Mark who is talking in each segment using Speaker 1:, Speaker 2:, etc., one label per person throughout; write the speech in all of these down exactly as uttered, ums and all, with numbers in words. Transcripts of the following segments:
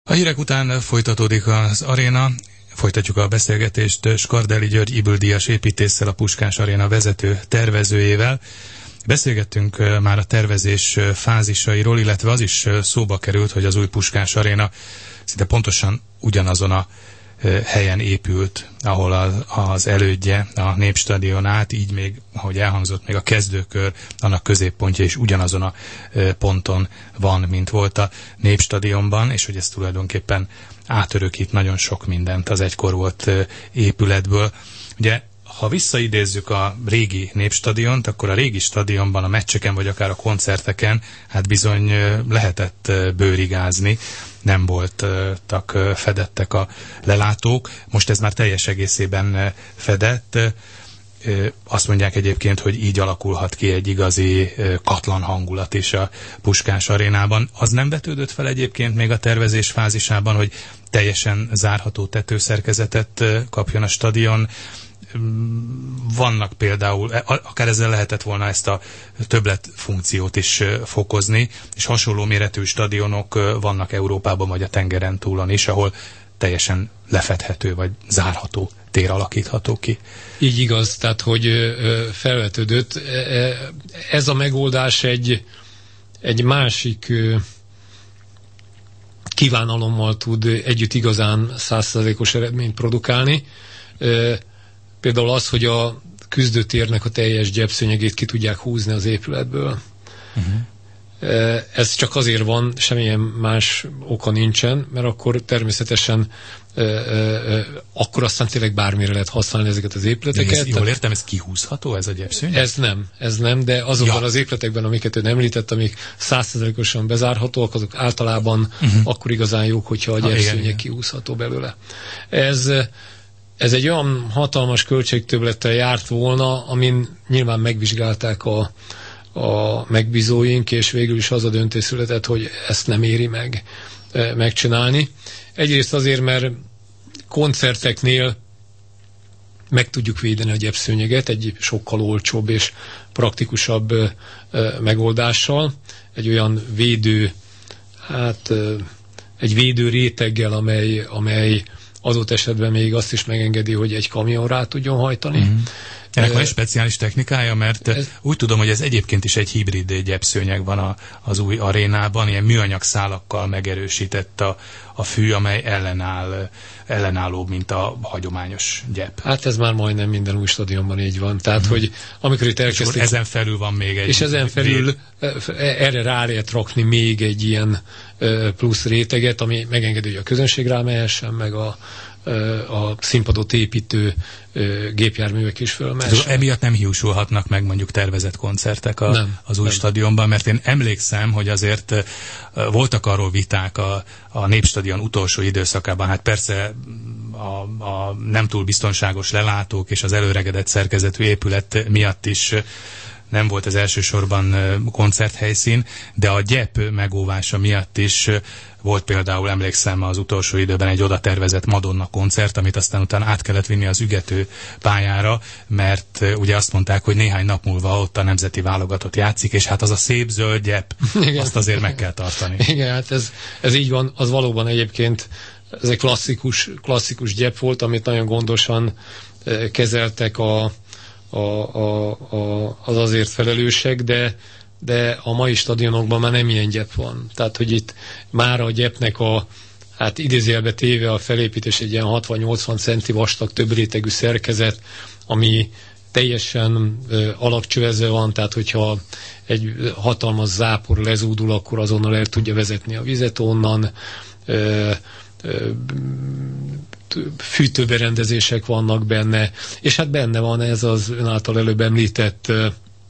Speaker 1: A hírek után folytatódik az Aréna. Folytatjuk a beszélgetést Skardely György Ybl-díjas építésszel, a Puskás Aréna vezető tervezőjével. Beszélgettünk már a tervezés fázisairól, illetve az is szóba került, hogy az új Puskás Aréna szinte pontosan ugyanazon a helyen épült, ahol az, az elődje, a Népstadion át, így még, ahogy elhangzott, még a kezdőkör, annak középpontja is ugyanazon a ponton van, mint volt a Népstadionban, és hogy ez tulajdonképpen átörökít nagyon sok mindent az egykor volt épületből. Ugye, ha visszaidézzük a régi Népstadiont, akkor a régi stadionban a meccseken, vagy akár a koncerteken, hát bizony lehetett bőrigázni, nem voltak fedettek a lelátók. Most ez már teljes egészében fedett. Azt mondják egyébként, hogy így alakulhat ki egy igazi katlan hangulat is a Puskás Arénában. Az nem vetődött fel egyébként még a tervezés fázisában, hogy teljesen zárható tetőszerkezetet kapjon a stadion. Vannak például, akár ezzel lehetett volna ezt a többlet funkciót is fokozni, és hasonló méretű stadionok vannak Európában, vagy a tengeren túlon is, ahol teljesen lefedhető, vagy zárható tér alakítható ki.
Speaker 2: Így igaz, tehát hogy felvetődött. Ez a megoldás egy, egy másik kívánalommal tud együtt igazán száz százalékos eredményt produkálni. Például az, hogy a küzdőtérnek a teljes gyepszőnyegét ki tudják húzni az épületből. Uh-huh. Ez csak azért van, semmilyen más oka nincsen, mert akkor természetesen e, e, akkor aztán tényleg bármire lehet használni ezeket az épületeket.
Speaker 1: Ez, jól értem, ez kihúzható, ez a gyepszőnyeg?
Speaker 2: Ez nem, ez nem, de azokban ja. az épületekben, amiket ön említett, amik száz százalékosan bezárhatóak, azok általában uh-huh. akkor igazán jók, hogyha a gyepszőnyeg kihúzható belőle. Ez Ez egy olyan hatalmas költségtöbblettel járt volna, amin nyilván megvizsgálták a, a megbízóink, és végül is az a döntés született, hogy ezt nem éri meg e, megcsinálni. Egyrészt azért, mert koncerteknél meg tudjuk védeni a gyepszőnyeget egy sokkal olcsóbb és praktikusabb e, megoldással. Egy olyan védő, hát e, egy védő réteggel, amely, amely adott esetben még azt is megengedi, hogy egy kamion rá tudjon hajtani. Mm-hmm.
Speaker 1: Ennek van egy speciális technikája, mert ez, úgy tudom, hogy ez egyébként is egy hibrid gyepszőnyeg van a, az új arénában, ilyen műanyag szálakkal megerősített a, a fű, amely ellenáll, ellenállóbb, mint a hagyományos gyep.
Speaker 2: Hát ez már majdnem minden új stadionban így van. Tehát, mm-hmm. hogy amikor itt elkezdték...
Speaker 1: ezen felül van még egy...
Speaker 2: És ezen felül erre rá lehet rakni még egy ilyen plusz réteget, ami megengedi, hogy a közönség rámehessen, meg a a színpadot építő gépjárművek is fölmehessen.
Speaker 1: Emiatt nem hiúsulhatnak meg mondjuk tervezett koncertek a,
Speaker 2: nem,
Speaker 1: az új
Speaker 2: nem.
Speaker 1: stadionban, mert én emlékszem, hogy azért voltak arról viták a, a Népstadion utolsó időszakában, hát persze a, a nem túl biztonságos lelátók és az előregedett szerkezetű épület miatt is nem volt ez elsősorban koncerthelyszín, de a gyep megóvása miatt is volt például, emlékszem, az utolsó időben egy oda tervezett Madonna koncert, amit aztán utána át kellett vinni az ügető pályára, mert ugye azt mondták, hogy néhány nap múlva ott a nemzeti válogatott játszik, és hát az a szép zöld gyep, igen. azt azért meg kell tartani.
Speaker 2: Igen, hát ez, ez így van, az valóban egyébként ez egy klasszikus, klasszikus gyep volt, amit nagyon gondosan kezeltek a A, a, a, az azért felelősek, de, de a mai stadionokban már nem ilyen gyep van. Tehát, hogy itt már a gyepnek a, hát idézőjelbe téve a felépítés egy ilyen hatvan-nyolcvan centi vastag több rétegű szerkezet, ami teljesen ö, alapcsövezve van, tehát hogyha egy hatalmas zápor lezúdul, akkor azonnal el tudja vezetni a vizet onnan, ö, ö, fűtőberendezések vannak benne, és hát benne van ez az ön által előbb említett ö,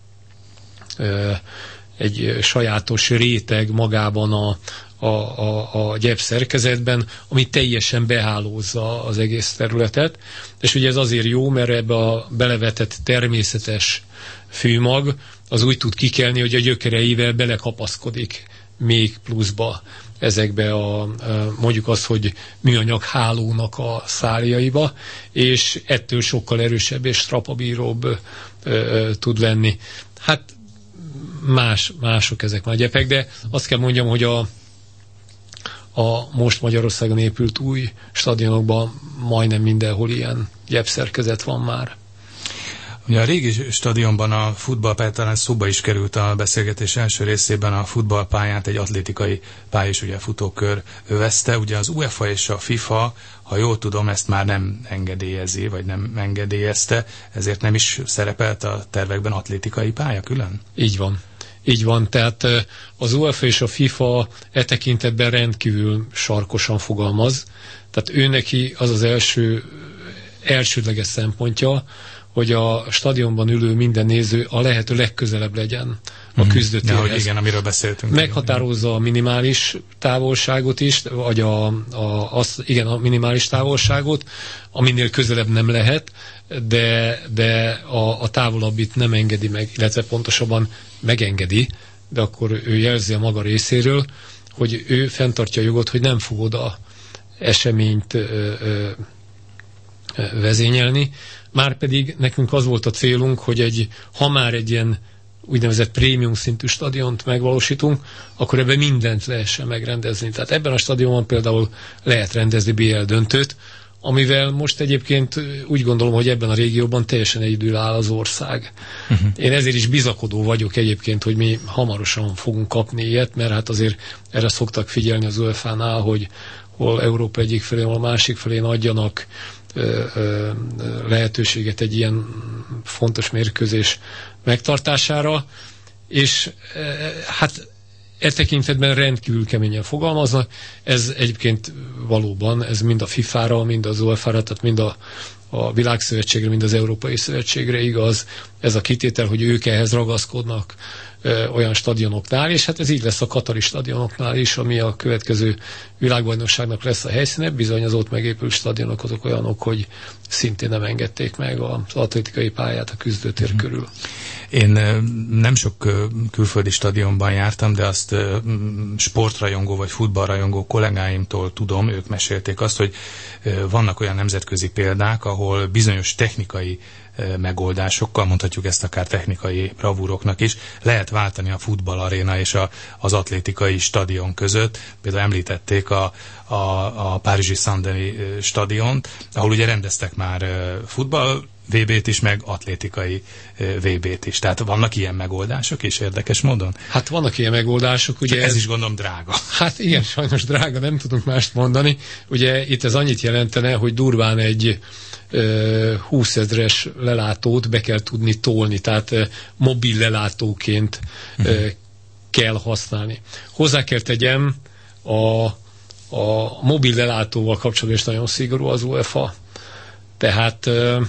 Speaker 2: ö, egy sajátos réteg magában a, a, a, a gyep szerkezetben, ami teljesen behálózza az egész területet, és ugye ez azért jó, mert ebbe a belevetett természetes fűmag az úgy tud kikelni, hogy a gyökereivel belekapaszkodik még pluszba ezekbe a, mondjuk azt, hogy műanyag hálónak a szárjaiba, és ettől sokkal erősebb és strapabíróbb ö, ö, tud lenni. Hát más, mások ezek már gyepek, de azt kell mondjam, hogy a, a most Magyarországon épült új stadionokban majdnem mindenhol ilyen gyepszerkezet van már.
Speaker 1: Ugye a régi stadionban a futballpálya, talán szóba is került a beszélgetés első részében, a futballpályát egy atlétikai pálya és ugye a futókör övezte. Ugye az UEFA és a FIFA, ha jól tudom, ezt már nem engedélyezi, vagy nem engedélyezte, ezért nem is szerepelt a tervekben atlétikai pálya külön?
Speaker 2: Így van. Így van, tehát az UEFA és a FIFA e tekintetben rendkívül sarkosan fogalmaz. Tehát ő neki az az első, elsődleges szempontja, hogy a stadionban ülő minden néző a lehető legközelebb legyen a küzdőtérhez.
Speaker 1: Ja, igen, amiről beszéltünk.
Speaker 2: Meghatározza a minimális távolságot is, vagy a, a, az, igen, a minimális távolságot, aminél közelebb nem lehet, de, de a, a távolabbit nem engedi meg, illetve pontosabban megengedi, de akkor ő jelzi a maga részéről, hogy ő fenntartja a jogot, hogy nem fog oda eseményt ö, ö, vezényelni. Márpedig nekünk az volt a célunk, hogy egy, ha már egy ilyen úgynevezett prémium szintű stadiont megvalósítunk, akkor ebben mindent lehessen megrendezni. Tehát ebben a stadionban például lehet rendezni bé el döntőt, amivel most egyébként úgy gondolom, hogy ebben a régióban teljesen egyedül áll az ország. Uh-huh. Én ezért is bizakodó vagyok egyébként, hogy mi hamarosan fogunk kapni ilyet, mert hát azért erre szoktak figyelni az UEFA-nál, hogy hol Európa egyik felén, hol a másik felén adjanak ö, ö, lehetőséget egy ilyen fontos mérkőzés megtartására, és ö, hát e tekintetben rendkívül keményen fogalmaznak. Ez egyébként valóban, ez mind a fifára, mind az UEFA-ra, tehát mind a, a Világszövetségre, mind az Európai Szövetségre igaz. Ez a kitétel, hogy ők ehhez ragaszkodnak ö, olyan stadionoknál, és hát ez így lesz a katari stadionoknál is, ami a következő világbajnokságnak lesz a helyszíne. Bizony az ott megépült stadionok azok olyanok, hogy szintén nem engedték meg az atlétikai pályát a küzdőtér mm-hmm. körül.
Speaker 1: Én nem sok külföldi stadionban jártam, de azt sportrajongó vagy futballrajongó kollégáimtól tudom, ők mesélték azt, hogy vannak olyan nemzetközi példák, ahol bizonyos technikai megoldásokkal, mondhatjuk ezt akár technikai bravúroknak is, lehet váltani a futballaréna és a, az atlétikai stadion között. Például említették a, a, a párizsi Saint-Denis stadiont, ahol ugye rendeztek már futball vé bét is, meg atlétikai vé bét is. Tehát vannak ilyen megoldások is érdekes módon?
Speaker 2: Hát vannak ilyen megoldások. Ugye
Speaker 1: ez, ez is gondolom drága.
Speaker 2: Hát igen, sajnos drága, nem tudunk mást mondani. Ugye itt ez annyit jelentene, hogy durván egy húszezres lelátót be kell tudni tolni, tehát uh, mobil lelátóként uh, uh-huh. kell használni. Hozzá kell tegyem, a, a mobil lelátóval kapcsolatban is nagyon szigorú az UEFA. Tehát uh,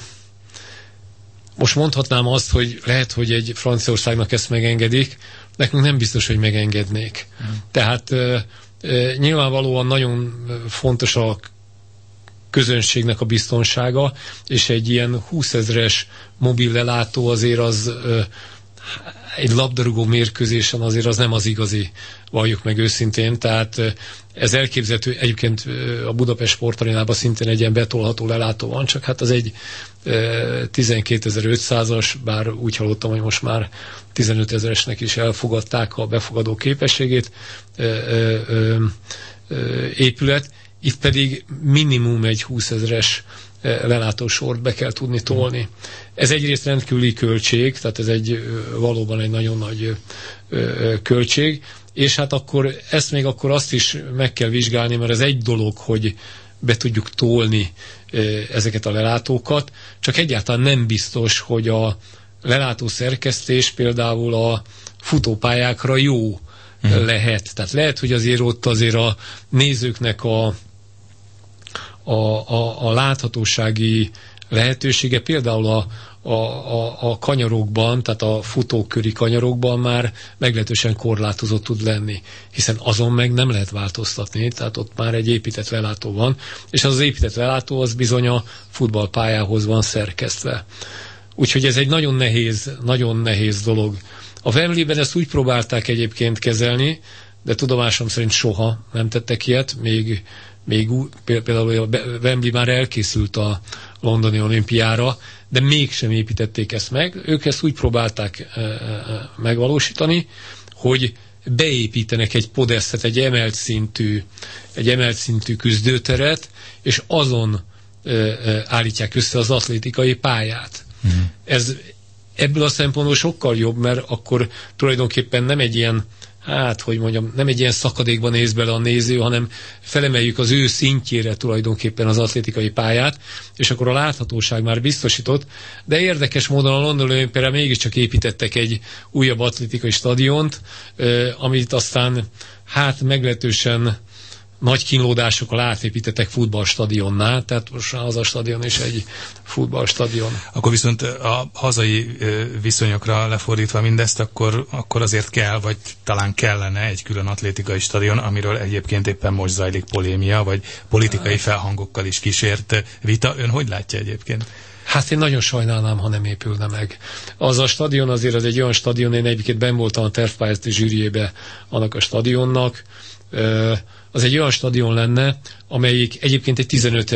Speaker 2: most mondhatnám azt, hogy lehet, hogy egy Franciaországnak ezt megengedik, nekünk nem biztos, hogy megengednék. Uh-huh. Tehát uh, uh, nyilvánvalóan nagyon fontos a közönségnek a biztonsága, és egy ilyen húszezres mobil lelátó azért az ö, egy labdarúgó mérkőzésen azért az nem az igazi, valljuk meg őszintén, tehát ö, ez elképzelhető, egyébként ö, a Budapest Sportarénában szintén egy ilyen betolható lelátó van, csak hát az egy tizenkétezer-ötszázas, bár úgy hallottam, hogy most már tizenötezeresnek is elfogadták a befogadó képességét ö, ö, ö, ö, épület. Itt pedig minimum egy húszezres lelátósort be kell tudni tolni. Ez egyrészt rendkívüli költség, tehát ez egy valóban egy nagyon nagy költség, és hát akkor ezt még akkor azt is meg kell vizsgálni, mert ez egy dolog, hogy be tudjuk tolni ezeket a lelátókat, csak egyáltalán nem biztos, hogy a lelátó szerkesztés például a futópályákra jó hmm. lehet. Tehát lehet, hogy azért ott azért a nézőknek a A, a, a láthatósági lehetősége például a, a, a, a kanyarokban, tehát a futóköri kanyarokban már meglehetősen korlátozott tud lenni, hiszen azon meg nem lehet változtatni, tehát ott már egy épített lelátó van, és az az épített lelátó az bizony a futballpályához van szerkesztve. Úgyhogy ez egy nagyon nehéz, nagyon nehéz dolog. A Wembleyben ezt úgy próbálták egyébként kezelni, de tudomásom szerint soha nem tettek ilyet, még Még például a Wembley már elkészült a londoni olimpiára, de mégsem építették ezt meg. Ők ezt úgy próbálták e, e, megvalósítani, hogy beépítenek egy podesztet, egy emelt szintű, egy emelt szintű küzdőteret, és azon ö, ö, állítják össze az atlétikai pályát. Mm. Ez ebből a szempontból sokkal jobb, mert akkor tulajdonképpen nem egy ilyen, hát, hogy mondjam, nem egy ilyen szakadékban néz bele a néző, hanem felemeljük az ő szintjére tulajdonképpen az atlétikai pályát, és akkor a láthatóság már biztosított, de érdekes módon a London Olimpiára mégiscsak építettek egy újabb atlétikai stadiont, amit aztán hát meglehetősen nagy kínlódásokkal átépítettek futballstadionnál, tehát most az a stadion is egy futballstadion.
Speaker 1: Akkor viszont a hazai viszonyokra lefordítva mindezt, akkor, akkor azért kell, vagy talán kellene egy külön atlétikai stadion, amiről egyébként éppen most zajlik polémia, vagy politikai felhangokkal is kísért vita. Ön hogy látja egyébként?
Speaker 2: Hát én nagyon sajnálnám, ha nem épülne meg. Az a stadion azért az egy olyan stadion, én egyébként benn voltam a tervpályázati zsűriébe annak a stadionnak, az egy olyan stadion lenne, amelyik egyébként egy tizenöt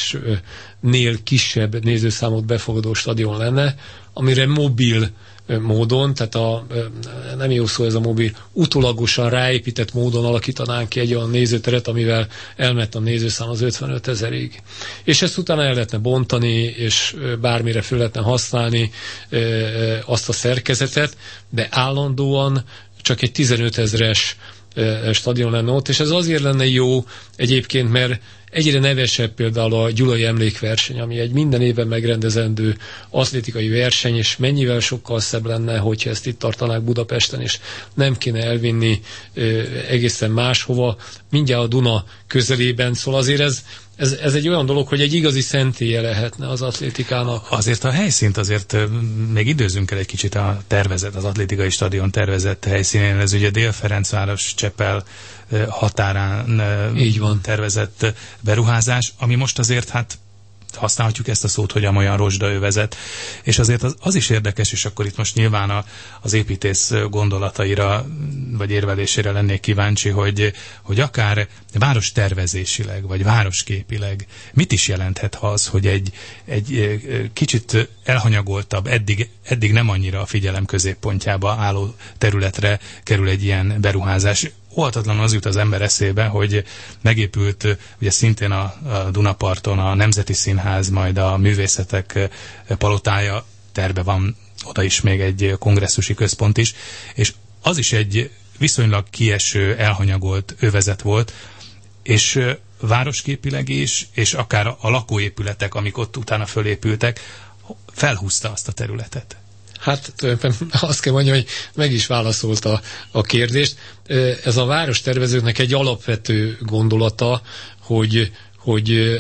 Speaker 2: ezresnél kisebb nézőszámot befogadó stadion lenne, amire mobil módon, tehát a, nem jó szó ez a mobil, utólagosan ráépített módon alakítanánk ki egy olyan nézőteret, amivel elment a nézőszám az ötvenöt ezerig. És ezt utána el lehetne bontani, és bármire föl lehetne használni azt a szerkezetet, de állandóan csak egy tizenöt ezres stadion lenne ott, és ez azért lenne jó egyébként, mert egyre nevesebb például a gyulai emlékverseny, ami egy minden évben megrendezendő atlétikai verseny, és mennyivel sokkal szebb lenne, hogyha ezt itt tartanák Budapesten, és nem kéne elvinni ö, egészen máshova, mindjárt a Duna közelében, szóval azért ez Ez, ez egy olyan dolog, hogy egy igazi szentélye lehetne az atlétikának.
Speaker 1: Azért a helyszínt azért még időzünk el egy kicsit a tervezet, az atlétikai stadion tervezett helyszínén. Ez ugye Dél-Ferencváros Csepel határán így van. Tervezett beruházás, ami most azért hát használhatjuk ezt a szót, hogy amolyan rozsdaövezet. És azért az, az is érdekes, és akkor itt most nyilván a, az építész gondolataira, vagy érvelésére lennék kíváncsi, hogy, hogy akár város tervezésileg, vagy városképileg mit is jelenthet az, hogy egy, egy kicsit elhanyagoltabb, eddig, eddig nem annyira a figyelem középpontjába álló területre kerül egy ilyen beruházás. Óhatatlanul az jut az ember eszébe, hogy megépült ugye szintén a, a Dunaparton a Nemzeti Színház, majd a Művészetek Palotája, terve van oda is még egy kongresszusi központ is, és az is egy viszonylag kieső, elhanyagolt övezet volt, és városképileg is, és akár a lakóépületek, amik ott utána fölépültek, felhúzta azt a területet.
Speaker 2: Hát tulajdonképpen azt kell mondjam, hogy meg is válaszolta a kérdést. Ez a várostervezőknek egy alapvető gondolata, hogy, hogy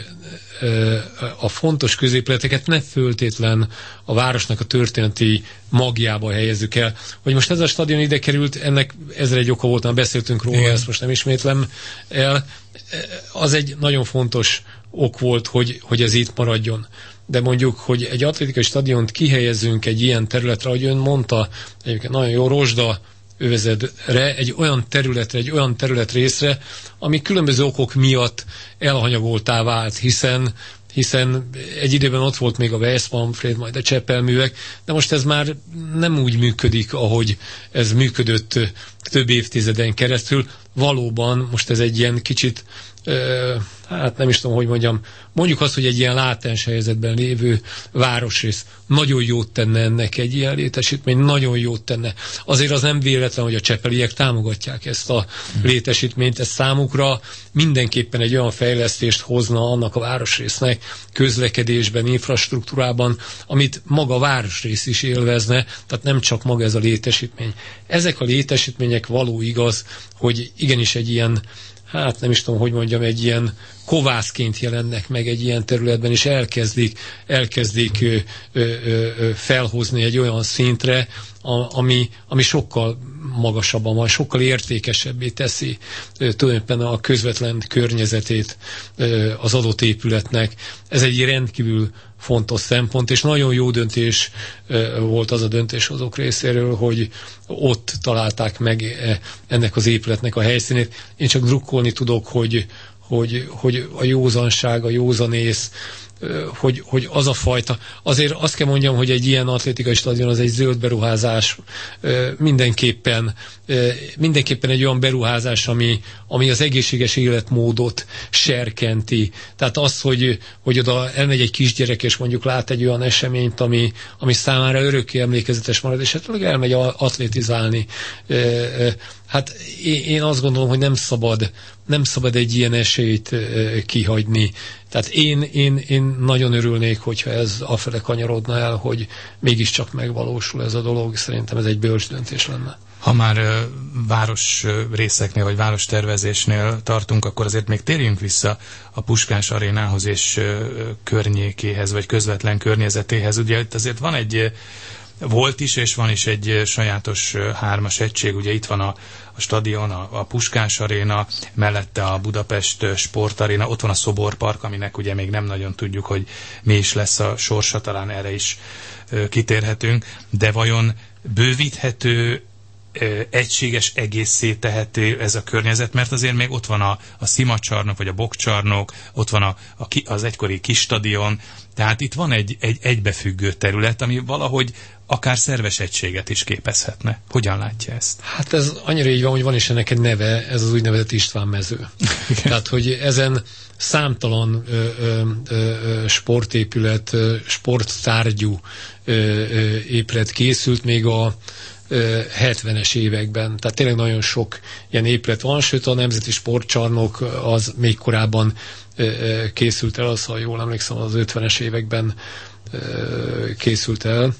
Speaker 2: a fontos középületeket ne föltétlen a városnak a történeti magjába helyezzük el. Hogy most ez a stadion ide került, ennek ezzel egy oka volt, már beszéltünk róla, igen. Ezt most nem ismétlem el. Az egy nagyon fontos ok volt, hogy, hogy ez itt maradjon. De mondjuk, hogy egy atlétikai stadiont kihelyezzünk egy ilyen területre, ahogy ön mondta, egyébként nagyon jó rozsda övezetre, egy olyan területre, egy olyan területrészre, ami különböző okok miatt elhanyagoltá vált, hiszen hiszen egy időben ott volt még a Weiss-Manfred, majd a Csepel-művek, de most ez már nem úgy működik, ahogy ez működött több évtizeden keresztül. Valóban most ez egy ilyen kicsit, uh, hát nem is tudom, hogy mondjam, mondjuk azt, hogy egy ilyen látens helyzetben lévő városrész nagyon jót tenne ennek egy ilyen létesítmény, nagyon jót tenne. Azért az nem véletlen, hogy a csepeliek támogatják ezt a létesítményt, ez számukra mindenképpen egy olyan fejlesztést hozna annak a városrésznek közlekedésben, infrastruktúrában, amit maga a városrész is élvezne, tehát nem csak maga ez a létesítmény. Ezek a létesítmények való igaz, hogy igenis egy ilyen, hát nem is tudom, hogy mondjam, egy ilyen kovászként jelennek meg egy ilyen területben, és elkezdik, elkezdik ö, ö, ö, felhozni egy olyan szintre, a, ami, ami sokkal magasabban van, sokkal értékesebbé teszi ö, tulajdonképpen a közvetlen környezetét ö, az adott épületnek. Ez egy rendkívül fontos szempont, és nagyon jó döntés ö, volt az a döntéshozók részéről, hogy ott találták meg ennek az épületnek a helyszínét. Én csak drukkolni tudok, hogy Hogy, hogy a józanság, a józanész hogy, hogy az a fajta, azért azt kell mondjam, hogy egy ilyen atlétikai stadion az egy zöld beruházás, mindenképpen, mindenképpen egy olyan beruházás, ami, ami az egészséges életmódot serkenti. Tehát az, hogy, hogy oda elmegy egy kisgyerek, és mondjuk lát egy olyan eseményt, ami, ami számára örökké emlékezetes marad, és hát elmegy atlétizálni. Hát én azt gondolom, hogy nem szabad, nem szabad egy ilyen esélyt kihagyni. Tehát én, én, én nagyon örülnék, hogyha ez afele kanyarodna el, hogy mégiscsak megvalósul ez a dolog. Szerintem ez egy bölcs döntés lenne.
Speaker 1: Ha már uh, város részeknél, vagy várostervezésnél tartunk, akkor azért még térjünk vissza a Puskás arénához és uh, környékéhez, vagy közvetlen környezetéhez. Ugye itt azért van egy, volt is, és van is egy sajátos uh, hármas egység. Ugye itt van a, a stadion, a, a Puskás aréna, mellette a Budapest sportaréna, ott van a Szoborpark, aminek ugye még nem nagyon tudjuk, hogy mi is lesz a sorsa, talán erre is uh, kitérhetünk, de vajon bővíthető, egységes egészé tehető ez a környezet, mert azért még ott van a, a szimacsarnok, vagy a bokcsarnok, ott van a, a, az egykori kis stadion, tehát itt van egy, egy egybefüggő terület, ami valahogy akár szerves egységet is képezhetne. Hogyan látja ezt?
Speaker 2: Hát ez annyira így van, hogy van is ennek egy neve, ez az úgynevezett István mező. Tehát, hogy ezen számtalan ö, ö, ö, sportépület, ö, sporttárgyú ö, ö, épület készült még a hetvenes években. Tehát tényleg nagyon sok ilyen épület van, sőt a Nemzeti Sportcsarnok az még korábban készült el, az, ha jól emlékszem, az ötvenes években készült el.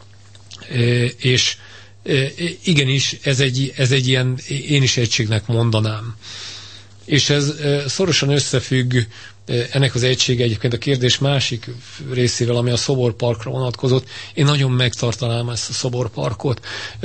Speaker 2: És igenis, ez egy, ez egy ilyen, én is egységnek mondanám. És ez szorosan összefügg ennek az egysége egyébként a kérdés másik részével, ami a Szoborparkra vonatkozott. Én nagyon megtartanám ezt a Szoborparkot.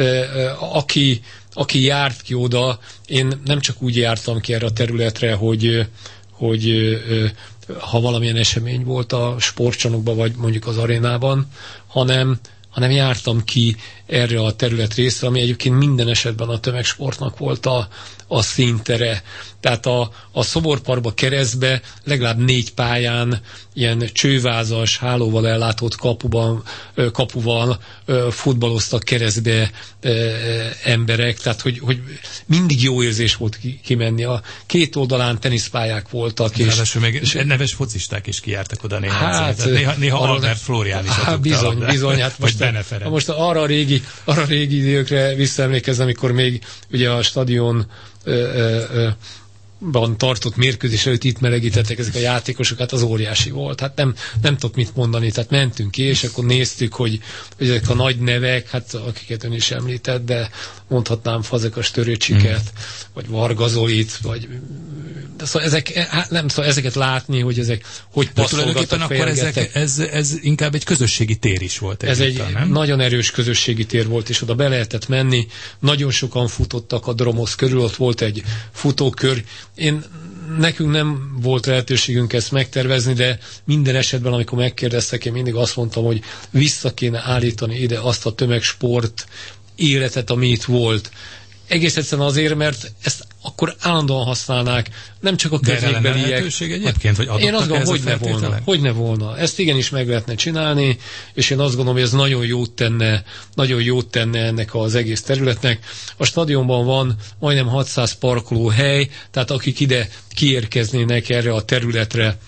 Speaker 2: Aki, aki járt ki oda, én nem csak úgy jártam ki erre a területre, hogy, hogy ha valamilyen esemény volt a sportcsarnokban, vagy mondjuk az arénában, hanem hanem jártam ki erre a terület részre, ami egyébként minden esetben a tömegsportnak volt a, a színtere. Tehát a, a Szoborparkba keresztbe legalább négy pályán ilyen csővázas, hálóval ellátott kapuban, kapuval futballoztak keresztbe emberek, tehát hogy, hogy mindig jó érzés volt kimenni. A két oldalán teniszpályák voltak. És,
Speaker 1: és még és neves focisták is kijártak oda néha. Hát, néha néha Albert Flórián is hát,
Speaker 2: bizony, bizony. Hát most, most arra a régi, arra a régi időkre visszaemlékezem, amikor még ugye a stadion ö, ö, ö, ban tartott mérkőzés előtt itt melegítettek ezek a játékosok, hát az óriási volt. Hát nem, nem tudok mit mondani, tehát mentünk ki, és akkor néztük, hogy, hogy ezek a nagy nevek, hát akiket ön is említett, de mondhatnám Fazekas Törőcsiket, mm. vagy Varga Zolit, vagy de szóval ezek, hát nem szóval ezeket látni, hogy ezek hogy passzolgattak,
Speaker 1: akkor ezek, ez, ez inkább egy közösségi tér is volt.
Speaker 2: Ez egy
Speaker 1: nem?
Speaker 2: Nagyon erős közösségi tér volt, és oda be lehetett menni. Nagyon sokan futottak a Dromosz körül, ott volt egy futókör. Én, nekünk nem volt lehetőségünk ezt megtervezni, de minden esetben, amikor megkérdeztek, én mindig azt mondtam, hogy vissza kéne állítani ide azt a tömegsport életet, ami itt volt. Egész egyszerűen azért, mert ezt akkor állandóan használnák, nem csak a környékbeliek.
Speaker 1: Egyébként, hogy
Speaker 2: én azt gondolom, hogy ne volna, hogy ne volna. Ezt igenis meg lehetne csinálni, és én azt gondolom, hogy ez nagyon jót tenne, nagyon jót tenne ennek az egész területnek. A stadionban van majdnem hatszáz parkolóhely, tehát akik ide kiérkeznének erre a területre,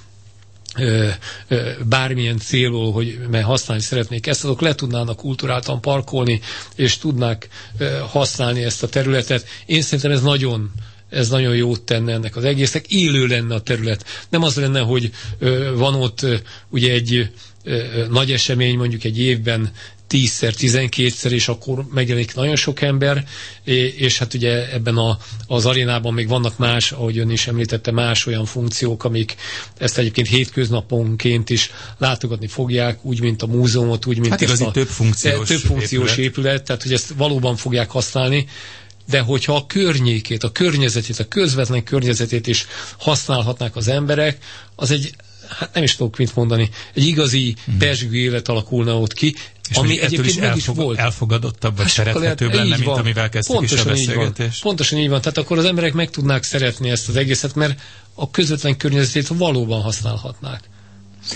Speaker 2: Ö, ö, bármilyen célból, hogy mert használni szeretnék ezt, azok le tudnának kulturáltan parkolni, és tudnák ö, használni ezt a területet. Én szerintem ez nagyon, ez nagyon jót tenne ennek az egésznek. Élő lenne a terület. Nem az lenne, hogy ö, van ott ö, ugye egy ö, nagy esemény, mondjuk egy évben tízszer, tizenkétszer, és akkor megjelenik nagyon sok ember, és hát ugye ebben a, az arénában még vannak más, ahogy ön is említette, más olyan funkciók, amik ezt egyébként hétköznaponként is látogatni fogják, úgy, mint a múzeumot, úgy, mint
Speaker 1: hát ezt a
Speaker 2: több funkciós, több funkciós épület. épület, tehát hogy ezt valóban fogják használni, de hogyha a környékét, a környezetét, a közvetlen környezetét is használhatnák az emberek, az egy, hát nem is tudok mit mondani, egy igazi hmm. pezsgő élet alakulna ott ki,
Speaker 1: és
Speaker 2: ami
Speaker 1: egyébként
Speaker 2: is meg
Speaker 1: elfog,
Speaker 2: is volt.
Speaker 1: Elfogadottabb, vagy hát szerethetőbb lenne, mint van. Amivel kezdtük pontosan is a beszélgetést.
Speaker 2: Pontosan így van. Tehát akkor az emberek meg tudnák szeretni ezt az egészet, mert a közvetlen környezetét valóban használhatnák.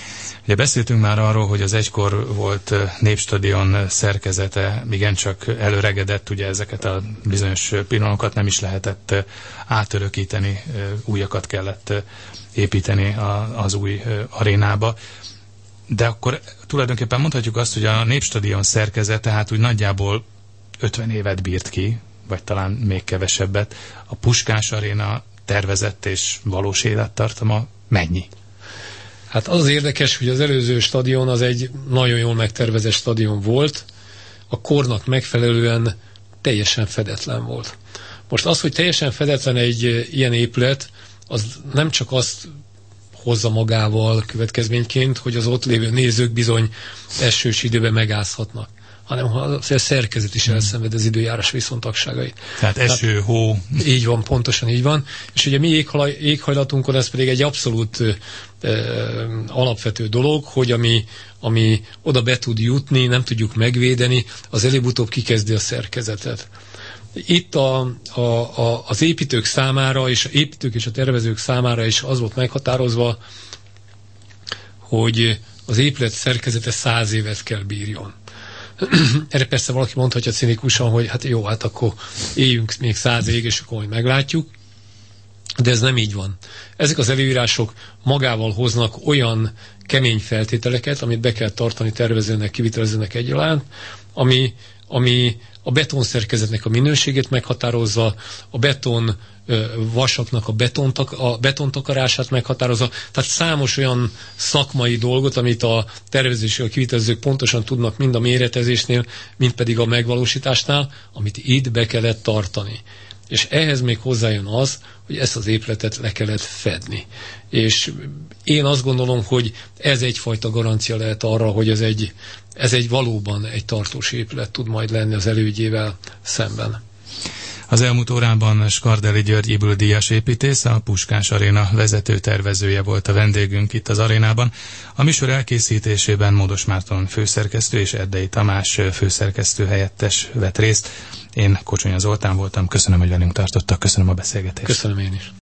Speaker 1: Ugye beszéltünk már arról, hogy az egykor volt Népstadion szerkezete igencsak előregedett, ugye ezeket a bizonyos pillanatokat nem is lehetett átörökíteni, újakat kellett építeni az új arénába. De akkor tulajdonképpen mondhatjuk azt, hogy a Népstadion szerkezete hát úgy nagyjából ötven évet bírt ki, vagy talán még kevesebbet. A Puskás Aréna tervezett és valós élettartama mennyi?
Speaker 2: Hát az érdekes, hogy az előző stadion az egy nagyon jól megtervezett stadion volt, a kornak megfelelően teljesen fedetlen volt. Most az, hogy teljesen fedetlen egy ilyen épület, az nem csak azt hozza magával következményként, hogy az ott lévő nézők bizony esős időben megázhatnak, hanem a szerkezet is elszenved az időjárás viszontagságait.
Speaker 1: Tehát eső, Tehát, hó.
Speaker 2: Így van, pontosan így van. És ugye mi éghaj, éghajlatunkon ez pedig egy abszolút ö, alapvető dolog, hogy ami, ami oda be tud jutni, nem tudjuk megvédeni, az előbb-utóbb kikezdi a szerkezetet. Itt a, a, a, az építők számára, és az építők és a tervezők számára is az volt meghatározva, hogy az épület szerkezete száz évet kell bírjon. Erre persze valaki mondhatja cinikusan, hogy hát jó, hát akkor éljünk még száz évig, és akkor majd meglátjuk. De ez nem így van. Ezek az előírások magával hoznak olyan kemény feltételeket, amit be kell tartani tervezőnek, kivitelezőnek egyaránt, ami, ami a betonszerkezetnek a minőségét meghatározza, a beton ö, vasaknak a, betontak, a betontakarását meghatározza, tehát számos olyan szakmai dolgot, amit a tervezési, a kivitelezők pontosan tudnak mind a méretezésnél, mind pedig a megvalósításnál, amit itt be kellett tartani. És ehhez még hozzájön az, hogy ezt az épületet le kellett fedni. És én azt gondolom, hogy ez egyfajta garancia lehet arra, hogy ez egy, ez egy valóban egy tartós épület tud majd lenni az elődjével szemben.
Speaker 1: Az elmúlt órában Skardely György Ybl díjas építész, a Puskás Aréna vezető tervezője volt a vendégünk itt az arénában. A műsor elkészítésében Módos Márton főszerkesztő és Erdei Tamás főszerkesztő helyettes vett részt. Én Kocsonya Zoltán voltam, köszönöm, hogy velünk tartottak, köszönöm a beszélgetést.
Speaker 2: Köszönöm én is.